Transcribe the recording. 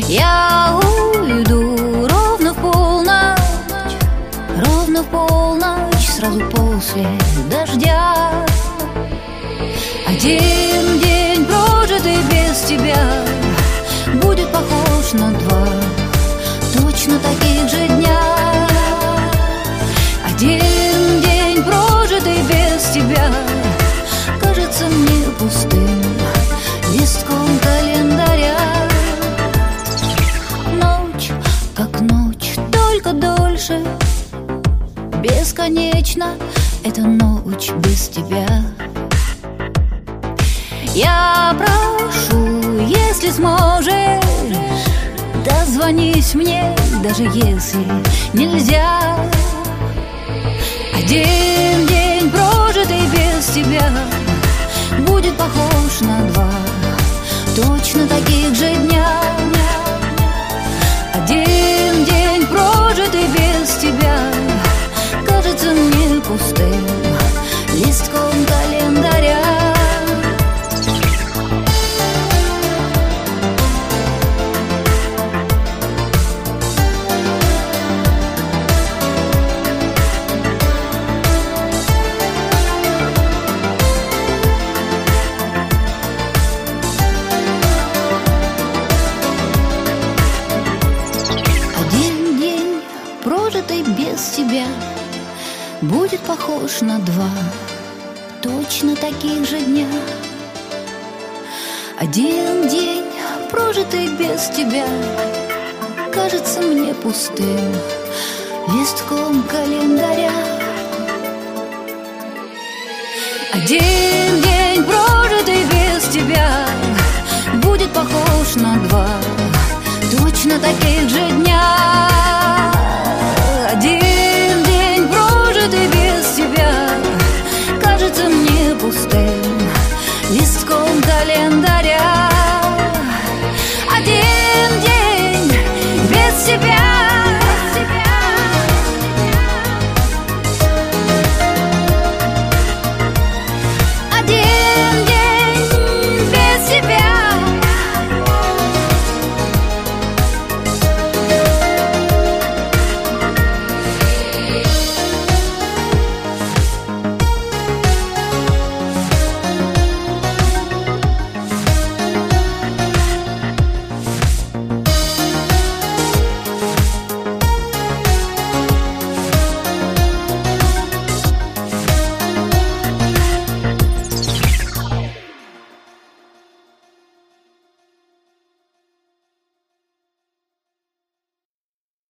Я уйду ровно в полночь, сразу после дождя. Один день, прожитый без тебя, будет похож на два точно таких же дня. Один день, прожитый без тебя, кажется мне пустым листком календаря. Ночь, как ночь, только дольше. Бесконечно эта ночь без тебя. Я прошу, если сможешь, дозвонись мне, даже если нельзя. Один день, прожитый без тебя, будет похож на два точно таких же дня. Один день, прожитый без тебя, кажется мне пустым листком календаря. Прожитый без тебя, будет похож на два точно таких же дня. Один день, прожитый без тебя, кажется мне пустым листком календаря. Один день, прожитый без тебя, будет похож на два точно таких же дня.